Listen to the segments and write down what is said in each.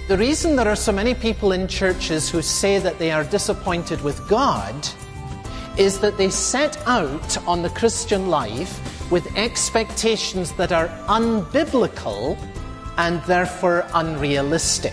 The reason there are so many people in churches who say that they are disappointed with God is that they set out on the Christian life with expectations that are unbiblical and therefore unrealistic.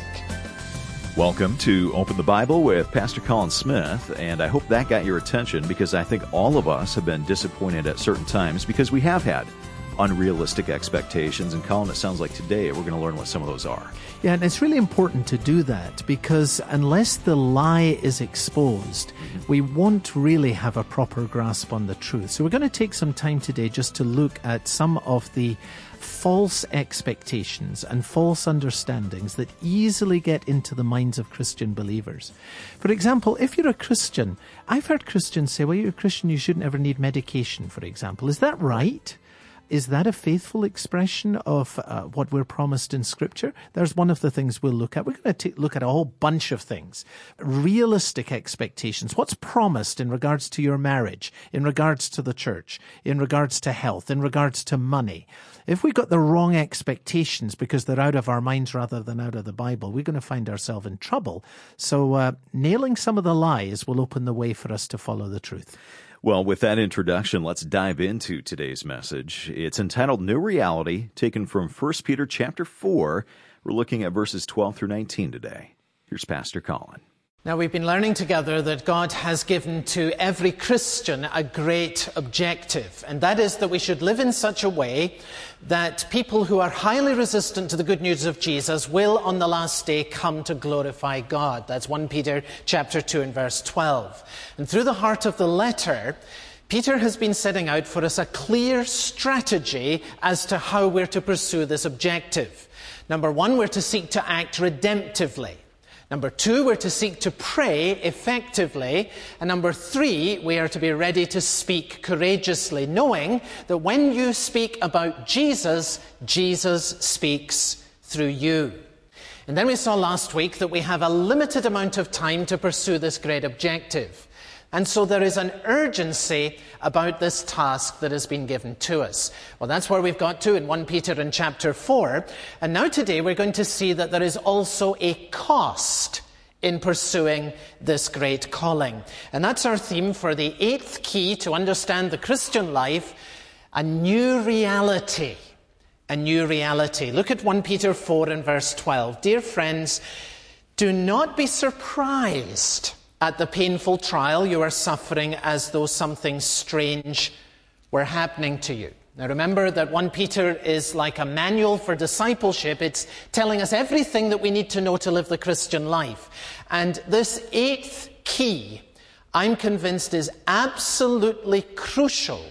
Welcome to Open the Bible with Pastor Colin Smith, and I hope that got your attention because I think all of us have been disappointed at certain times because we have had unrealistic expectations. And Colin, it sounds like today we're going to learn what some of those are. Yeah, and it's really important to do that because unless the lie is exposed, we won't really have a proper grasp on the truth. So we're going to take some time today just to look at some of the false expectations and false understandings that easily get into the minds of Christian believers. For example, if you're a Christian, I've heard Christians say, well, you're a Christian, you shouldn't ever need medication, for example. Is that right? Is that a faithful expression of what we're promised in Scripture? There's one of the things we'll look at. We're going to look at a whole bunch of things. Realistic expectations. What's promised in regards to your marriage, in regards to the church, in regards to health, in regards to money? If we've got the wrong expectations because they're out of our minds rather than out of the Bible, we're going to find ourselves in trouble. So nailing some of the lies will open the way for us to follow the truth. Well, with that introduction, let's dive into today's message. It's entitled New Reality, taken from 1 Peter chapter 4. We're looking at verses 12 through 19 today. Here's Pastor Colin. Now, we've been learning together that God has given to every Christian a great objective, and that is that we should live in such a way that people who are highly resistant to the good news of Jesus will on the last day come to glorify God. That's 1 Peter chapter 2 and verse 12. And through the heart of the letter, Peter has been setting out for us a clear strategy as to how we're to pursue this objective. Number one, we're to seek to act redemptively. Number two, we're to seek to pray effectively. And number three, we are to be ready to speak courageously, knowing that when you speak about Jesus, Jesus speaks through you. And then we saw last week that we have a limited amount of time to pursue this great objective. And so there is an urgency about this task that has been given to us. Well, that's where we've got to in 1 Peter in chapter 4. And now today we're going to see that there is also a cost in pursuing this great calling. And that's our theme for the 8th key to understand the Christian life, a new reality. A new reality. Look at 1 Peter 4 and verse 12. Dear friends, do not be surprised at the painful trial you are suffering as though something strange were happening to you. Now remember that 1 Peter is like a manual for discipleship. It's telling us everything that we need to know to live the Christian life. And this 8th key, I'm convinced, is absolutely crucial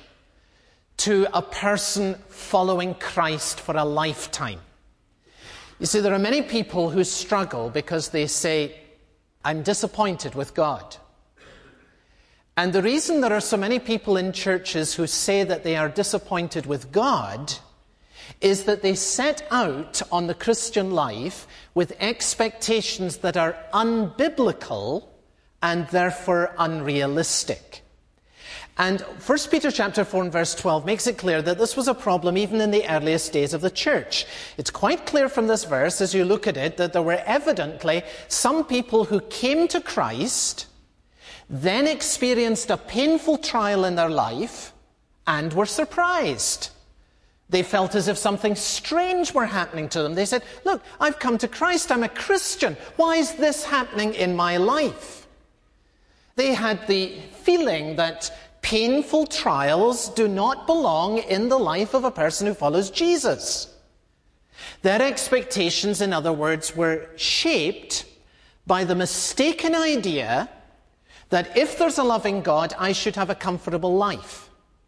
to a person following Christ for a lifetime. You see, there are many people who struggle because they say, I'm disappointed with God. And the reason there are so many people in churches who say that they are disappointed with God is that they set out on the Christian life with expectations that are unbiblical and therefore unrealistic. And 1 Peter chapter 4 and verse 12 makes it clear that this was a problem even in the earliest days of the church. It's quite clear from this verse as you look at it that there were evidently some people who came to Christ, then experienced a painful trial in their life, and were surprised. They felt as if something strange were happening to them. They said, look, I've come to Christ, I'm a Christian. Why is this happening in my life? They had the feeling that painful trials do not belong in the life of a person who follows Jesus. Their expectations, in other words, were shaped by the mistaken idea that if there's a loving God, I should have a comfortable life.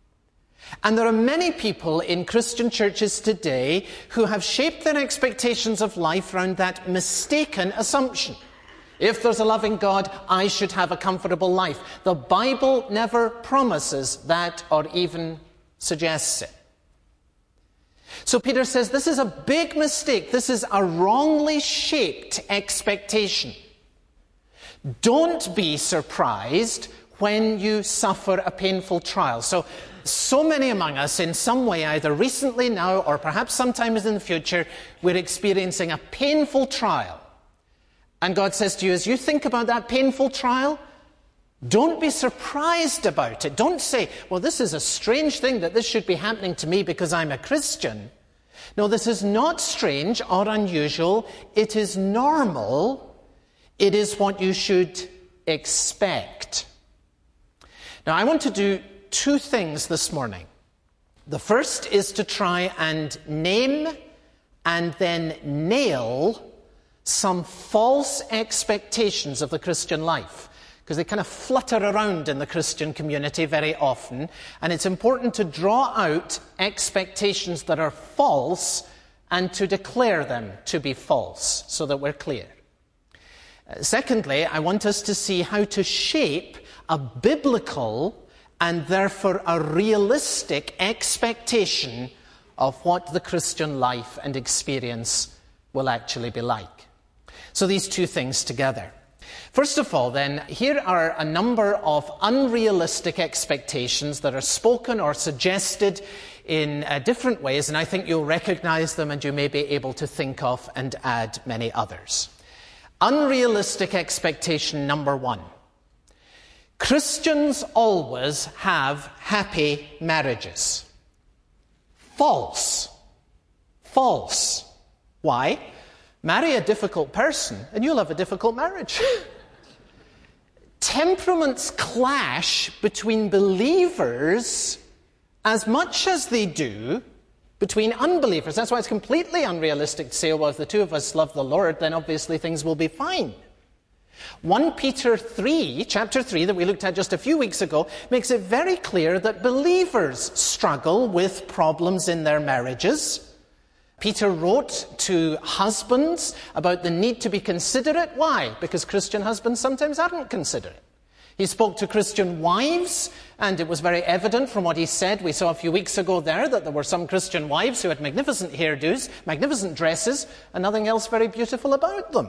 And there are many people in Christian churches today who have shaped their expectations of life around that mistaken assumption. If there's a loving God, I should have a comfortable life. The Bible never promises that or even suggests it. So Peter says this is a big mistake. This is a wrongly shaped expectation. Don't be surprised when you suffer a painful trial. So many among us, in some way, either recently now or perhaps sometimes in the future, we're experiencing a painful trial. And God says to you, as you think about that painful trial, don't be surprised about it. Don't say, well, this is a strange thing that this should be happening to me because I'm a Christian. No, this is not strange or unusual. It is normal. It is what you should expect. Now, I want to do two things this morning. The first is to try and name and then nail some false expectations of the Christian life, because they kind of flutter around in the Christian community very often, and it's important to draw out expectations that are false and to declare them to be false so that we're clear. Secondly, I want us to see how to shape a biblical and therefore a realistic expectation of what the Christian life and experience will actually be like. So these two things together. First of all, then, here are a number of unrealistic expectations that are spoken or suggested in different ways, and I think you'll recognize them and you may be able to think of and add many others. Unrealistic expectation number one. Christians always have happy marriages. False. False. Why? Marry a difficult person and you'll have a difficult marriage. Temperaments clash between believers as much as they do between unbelievers. That's why it's completely unrealistic to say, well, if the two of us love the Lord, then obviously things will be fine. 1 Peter 3, chapter 3, that we looked at just a few weeks ago, makes it very clear that believers struggle with problems in their marriages. Peter wrote to husbands about the need to be considerate. Why? Because Christian husbands sometimes aren't considerate. He spoke to Christian wives, and it was very evident from what he said. We saw a few weeks ago there that there were some Christian wives who had magnificent hairdos, magnificent dresses, and nothing else very beautiful about them.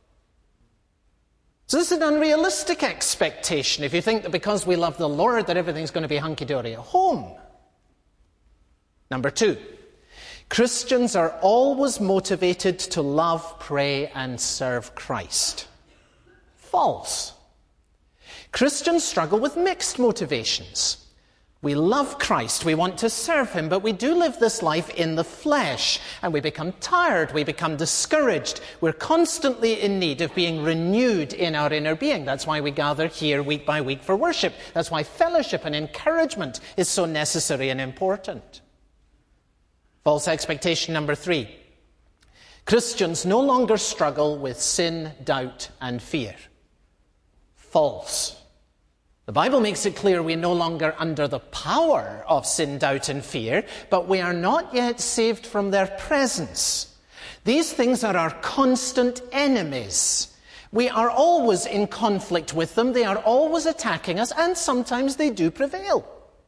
So this is an unrealistic expectation if you think that because we love the Lord that everything's going to be hunky-dory at home. Number two, Christians are always motivated to love, pray, and serve Christ. False. Christians struggle with mixed motivations. We love Christ, we want to serve him, but we do live this life in the flesh, and we become tired, we become discouraged. We're constantly in need of being renewed in our inner being. That's why we gather here week by week for worship. That's why fellowship and encouragement is so necessary and important. False expectation number three. Christians no longer struggle with sin, doubt, and fear. False. The Bible makes it clear we're no longer under the power of sin, doubt, and fear, but we are not yet saved from their presence. These things are our constant enemies. We are always in conflict with them. They are always attacking us, and sometimes they do prevail.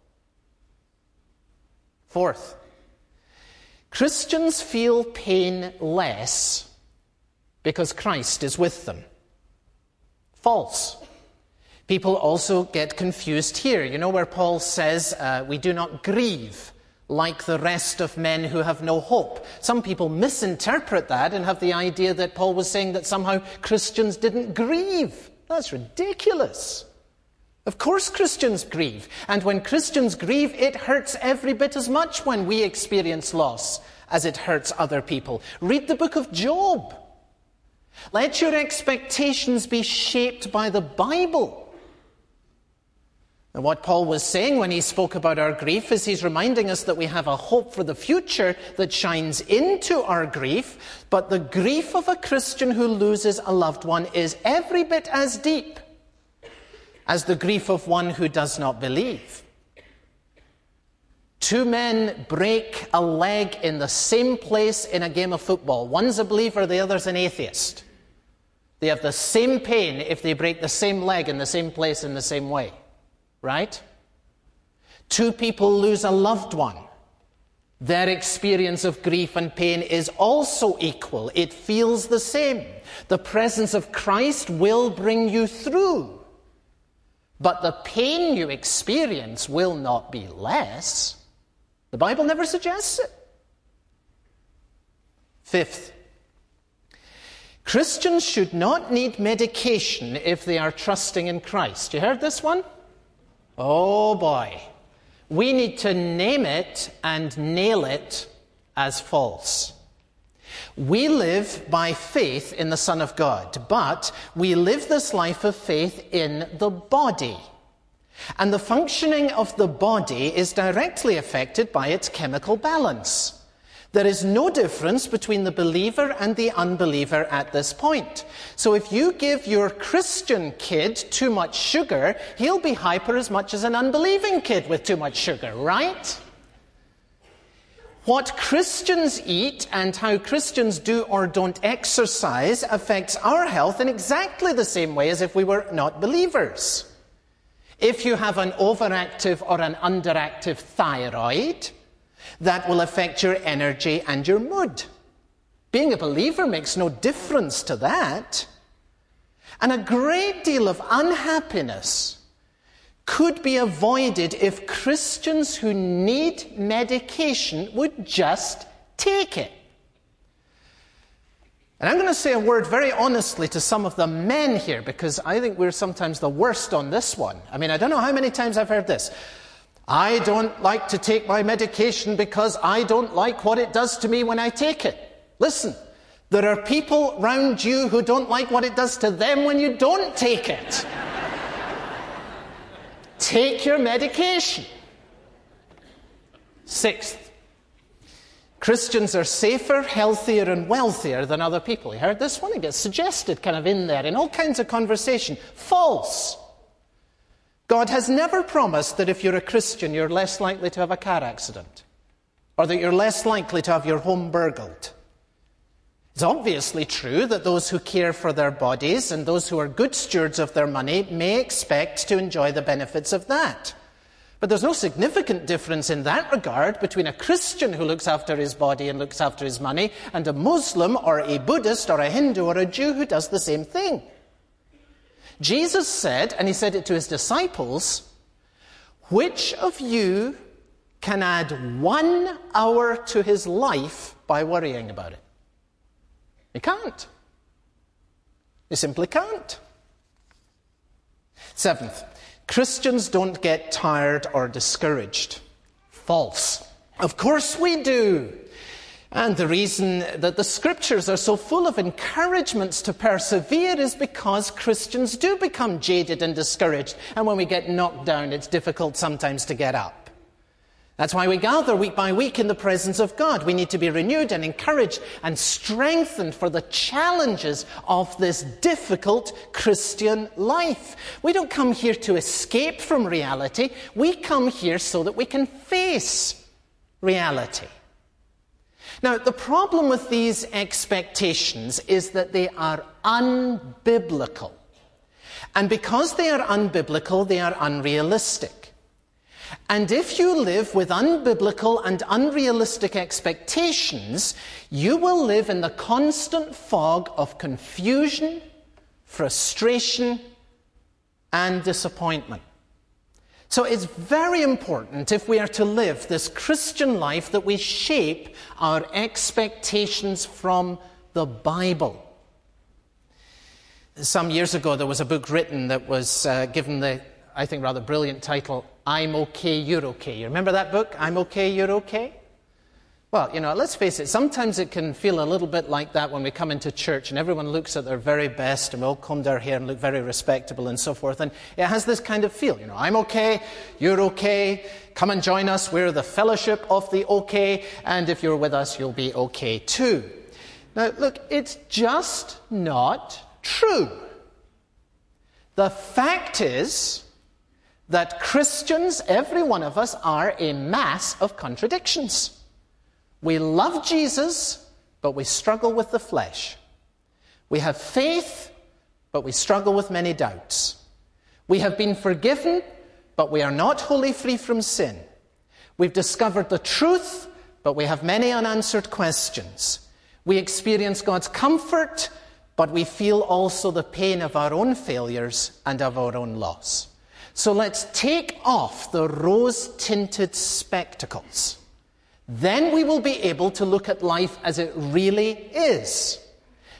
Fourth, Christians feel pain less because Christ is with them. False. People also get confused here. You know where Paul says, we do not grieve like the rest of men who have no hope. Some people misinterpret that and have the idea that Paul was saying that somehow Christians didn't grieve. That's ridiculous. Of course Christians grieve. And when Christians grieve, it hurts every bit as much when we experience loss as it hurts other people. Read the book of Job. Let your expectations be shaped by the Bible. And what Paul was saying when he spoke about our grief is he's reminding us that we have a hope for the future that shines into our grief, but the grief of a Christian who loses a loved one is every bit as deep as the grief of one who does not believe. Two men break a leg in the same place in a game of football. One's a believer, the other's an atheist. They have the same pain if they break the same leg in the same place in the same way. Right? Two people lose a loved one. Their experience of grief and pain is also equal. It feels the same. The presence of Christ will bring you through. But the pain you experience will not be less. The Bible never suggests it. Fifth, Christians should not need medication if they are trusting in Christ. You heard this one? Oh boy. We need to name it and nail it as false. We live by faith in the Son of God, but we live this life of faith in the body. And the functioning of the body is directly affected by its chemical balance. There is no difference between the believer and the unbeliever at this point. So if you give your Christian kid too much sugar, he'll be hyper as much as an unbelieving kid with too much sugar, right? What Christians eat and how Christians do or don't exercise affects our health in exactly the same way as if we were not believers. If you have an overactive or an underactive thyroid, that will affect your energy and your mood. Being a believer makes no difference to that. And a great deal of unhappiness could be avoided if Christians who need medication would just take it. And I'm going to say a word very honestly to some of the men here, because I think we're sometimes the worst on this one. I mean, I don't know how many times I've heard this. I don't like to take my medication because I don't like what it does to me when I take it. Listen, there are people around you who don't like what it does to them when you don't take it. Take your medication. Sixth, Christians are safer, healthier, and wealthier than other people. You heard this one? It gets suggested kind of in there in all kinds of conversation. False. God has never promised that if you're a Christian, you're less likely to have a car accident, or that you're less likely to have your home burgled. It's obviously true that those who care for their bodies and those who are good stewards of their money may expect to enjoy the benefits of that. But there's no significant difference in that regard between a Christian who looks after his body and looks after his money and a Muslim or a Buddhist or a Hindu or a Jew who does the same thing. Jesus said, and he said it to his disciples, which of you can add 1 hour to his life by worrying about it? You can't. You simply can't. Seventh, Christians don't get tired or discouraged. False. Of course we do. And the reason that the scriptures are so full of encouragements to persevere is because Christians do become jaded and discouraged. And when we get knocked down, it's difficult sometimes to get up. That's why we gather week by week in the presence of God. We need to be renewed and encouraged and strengthened for the challenges of this difficult Christian life. We don't come here to escape from reality. We come here so that we can face reality. Now, the problem with these expectations is that they are unbiblical. And because they are unbiblical, they are unrealistic. And if you live with unbiblical and unrealistic expectations, you will live in the constant fog of confusion, frustration, and disappointment. So it's very important, if we are to live this Christian life, that we shape our expectations from the Bible. Some years ago, there was a book written that was given the, I think, rather brilliant title, I'm Okay, You're Okay. You remember that book, I'm Okay, You're Okay? Well, let's face it, sometimes it can feel a little bit like that when we come into church and everyone looks at their very best and we all combed our hair and look very respectable and so forth. And it has this kind of feel, I'm okay, you're okay, come and join us, we're the fellowship of the okay, and if you're with us, you'll be okay too. Now, look, it's just not true. The fact is that Christians, every one of us, are a mass of contradictions. We love Jesus, but we struggle with the flesh. We have faith, but we struggle with many doubts. We have been forgiven, but we are not wholly free from sin. We've discovered the truth, but we have many unanswered questions. We experience God's comfort, but we feel also the pain of our own failures and of our own loss. So let's take off the rose-tinted spectacles. Then we will be able to look at life as it really is.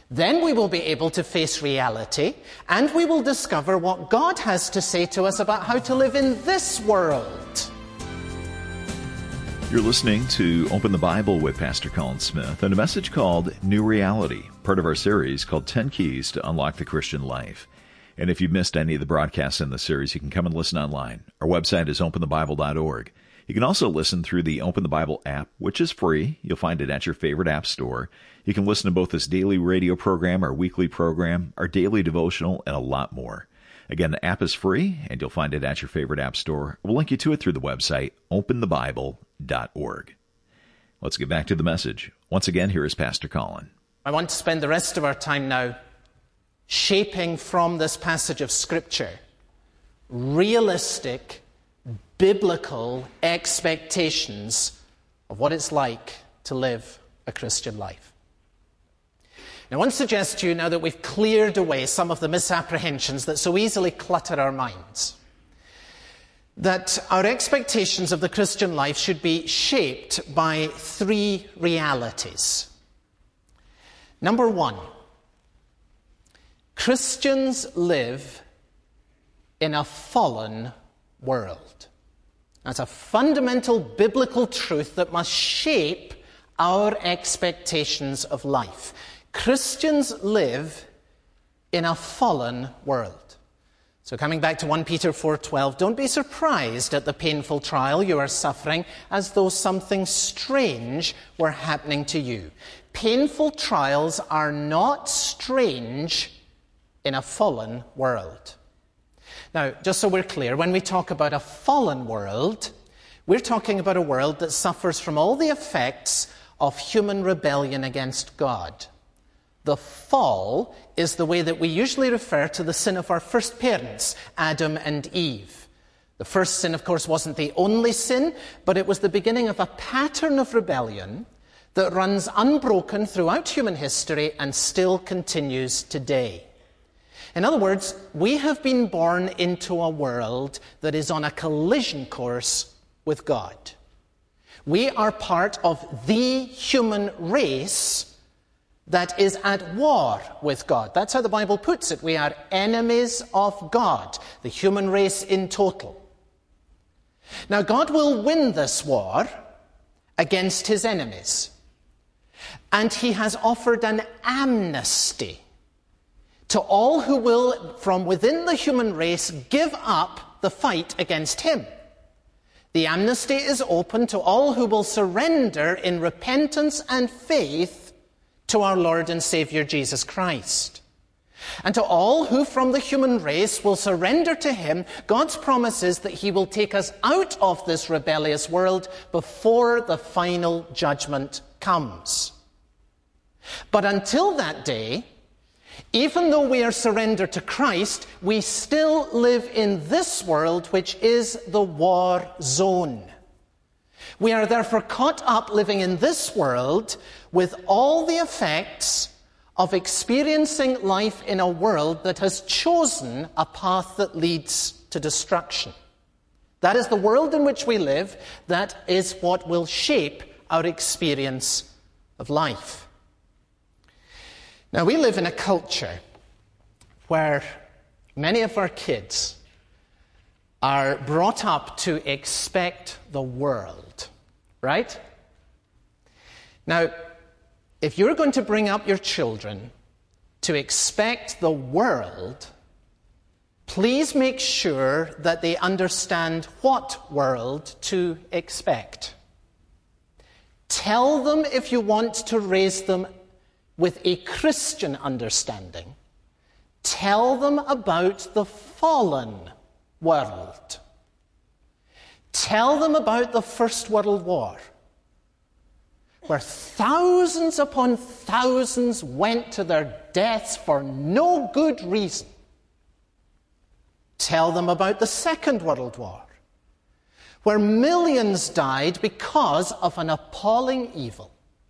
Then we will be able to face reality, and we will discover what God has to say to us about how to live in this world. You're listening to Open the Bible with Pastor Colin Smith and a message called New Reality, part of our series called 10 Keys to Unlock the Christian Life. And if you've missed any of the broadcasts in the series, you can come and listen online. Our website is openthebible.org. You can also listen through the Open the Bible app, which is free. You'll find it at your favorite app store. You can listen to both this daily radio program, our weekly program, our daily devotional, and a lot more. Again, the app is free, and you'll find it at your favorite app store. We'll link you to it through the website, openthebible.org. Let's get back to the message. Once again, here is Pastor Colin. I want to spend the rest of our time now shaping from this passage of Scripture realistic, biblical expectations of what it's like to live a Christian life. Now, I want to suggest to you, now that we've cleared away some of the misapprehensions that so easily clutter our minds, that our expectations of the Christian life should be shaped by three realities. Number one, Christians live in a fallen world. That's a fundamental biblical truth that must shape our expectations of life. Christians live in a fallen world. So coming back to 1 Peter 4:12, don't be surprised at the painful trial you are suffering as though something strange were happening to you. Painful trials are not strange in a fallen world. Now, just so we're clear, when we talk about a fallen world, we're talking about a world that suffers from all the effects of human rebellion against God. The fall is the way that we usually refer to the sin of our first parents, Adam and Eve. The first sin, of course, wasn't the only sin, but it was the beginning of a pattern of rebellion that runs unbroken throughout human history and still continues today. In other words, we have been born into a world that is on a collision course with God. We are part of the human race that is at war with God. That's how the Bible puts it. We are enemies of God, the human race in total. Now, God will win this war against his enemies. And he has offered an amnesty to all who will, from within the human race, give up the fight against him. The amnesty is open to all who will surrender in repentance and faith to our Lord and Savior Jesus Christ. And to all who from the human race will surrender to him, God's promise is that he will take us out of this rebellious world before the final judgment comes. But until that day, even though we are surrendered to Christ, we still live in this world, which is the war zone. We are therefore caught up living in this world with all the effects of experiencing life in a world that has chosen a path that leads to destruction. That is the world in which we live. That is what will shape our experience of life. Now, we live in a culture where many of our kids are brought up to expect the world, right? Now, if you're going to bring up your children to expect the world, please make sure that they understand what world to expect. Tell them, if you want to raise them with a Christian understanding, tell them about the fallen world. Tell them about the First World War, where thousands upon thousands went to their deaths for no good reason. Tell them about the Second World War, where millions died because of an appalling evil.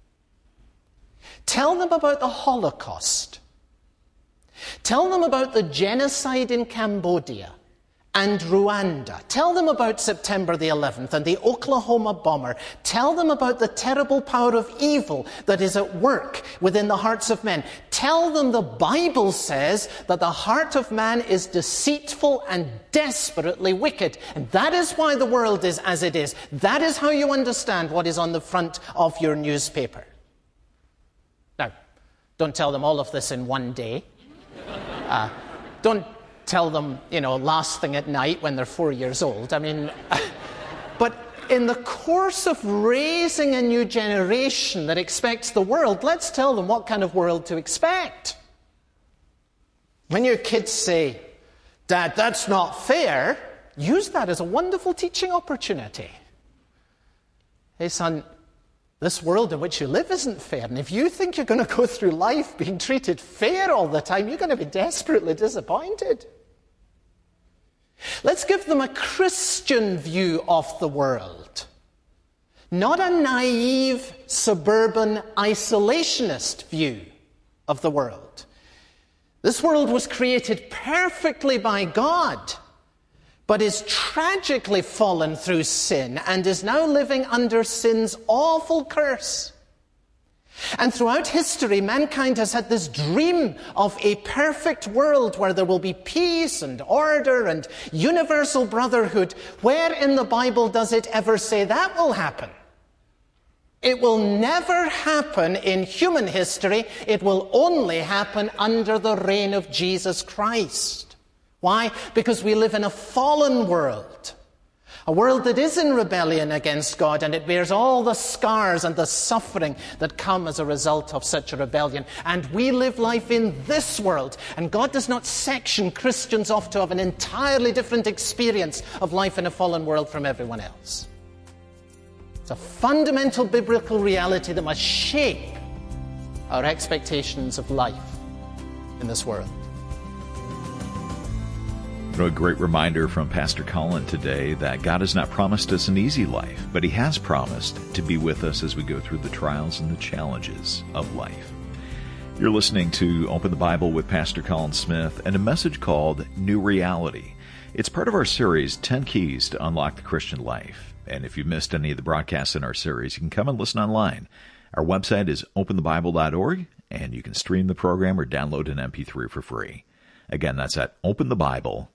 Tell them about the Holocaust. Tell them about the genocide in Cambodia and Rwanda. Tell them about September the 11th and the Oklahoma bomber. Tell them about the terrible power of evil that is at work within the hearts of men. Tell them the Bible says that the heart of man is deceitful and desperately wicked. And that is why the world is as it is. That is how you understand what is on the front of your newspaper. Now, don't tell them all of this in one day. Don't tell them, last thing at night when they're 4 years old. But in the course of raising a new generation that expects the world, let's tell them what kind of world to expect. When your kids say, "Dad, that's not fair," use that as a wonderful teaching opportunity. Hey, son, this world in which you live isn't fair, and if you think you're going to go through life being treated fair all the time, you're going to be desperately disappointed. Let's give them a Christian view of the world, not a naive, suburban, isolationist view of the world. This world was created perfectly by God, but is tragically fallen through sin and is now living under sin's awful curse. And throughout history, mankind has had this dream of a perfect world where there will be peace and order and universal brotherhood. Where in the Bible does it ever say that will happen? It will never happen in human history. It will only happen under the reign of Jesus Christ. Why? Because we live in a fallen world. A world that is in rebellion against God, and it bears all the scars and the suffering that come as a result of such a rebellion. And we live life in this world, and God does not section Christians off to have an entirely different experience of life in a fallen world from everyone else. It's a fundamental biblical reality that must shape our expectations of life in this world. A great reminder from Pastor Colin today that God has not promised us an easy life, but He has promised to be with us as we go through the trials and the challenges of life. You're listening to Open the Bible with Pastor Colin Smith and a message called New Reality. It's part of our series, 10 Keys to Unlock the Christian Life. And if you've missed any of the broadcasts in our series, you can come and listen online. Our website is openthebible.org, and you can stream the program or download an MP3 for free. Again, that's at openthebible.org.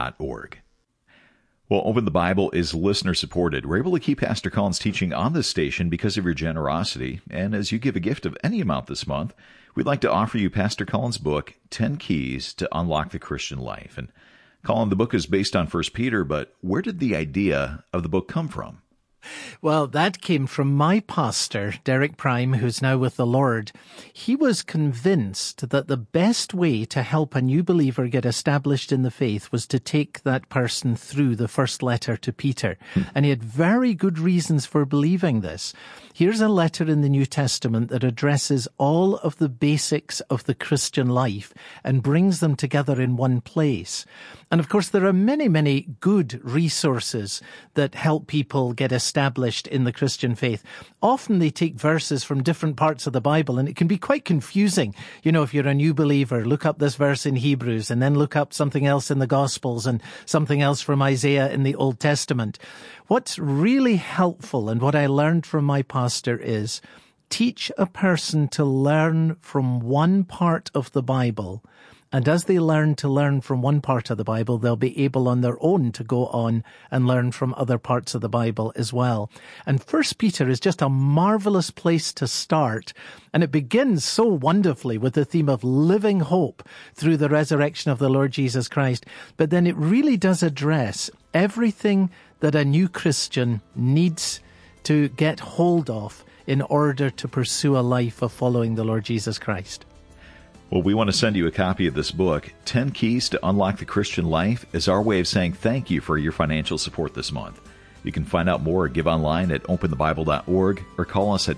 Well, Open the Bible is listener-supported. We're able to keep Pastor Colin's teaching on this station because of your generosity. And as you give a gift of any amount this month, we'd like to offer you Pastor Colin's book, 10 Keys to Unlock the Christian Life. And Colin, the book is based on 1 Peter, but where did the idea of the book come from? Well, that came from my pastor, Derek Prime, who's now with the Lord. He was convinced that the best way to help a new believer get established in the faith was to take that person through the first letter to Peter. And he had very good reasons for believing this. Here's a letter in the New Testament that addresses all of the basics of the Christian life and brings them together in one place. And of course, there are many, many good resources that help people get established in the Christian faith. Often they take verses from different parts of the Bible, and it can be quite confusing. You know, if you're a new believer, look up this verse in Hebrews, and then look up something else in the Gospels and something else from Isaiah in the Old Testament. What's really helpful, and what I learned from my pastor, is teach a person to learn from one part of the Bible. And as they learn to learn from one part of the Bible, they'll be able on their own to go on and learn from other parts of the Bible as well. And 1 Peter is just a marvelous place to start. And it begins so wonderfully with the theme of living hope through the resurrection of the Lord Jesus Christ. But then it really does address everything that a new Christian needs to get hold of in order to pursue a life of following the Lord Jesus Christ. Well, we want to send you a copy of this book. 10 Keys to Unlock the Christian Life is our way of saying thank you for your financial support this month. You can find out more or give online at openthebible.org or call us at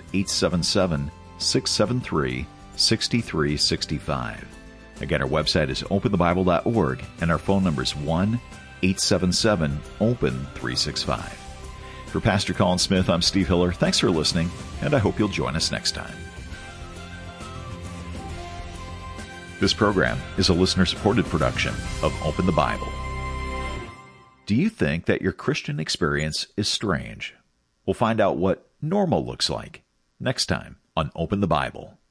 877-673-6365. Again, our website is openthebible.org and our phone number is 1-877-OPEN-365. For Pastor Colin Smith, I'm Steve Hiller. Thanks for listening, and I hope you'll join us next time. This program is a listener-supported production of Open the Bible. Do you think that your Christian experience is strange? We'll find out what normal looks like next time on Open the Bible.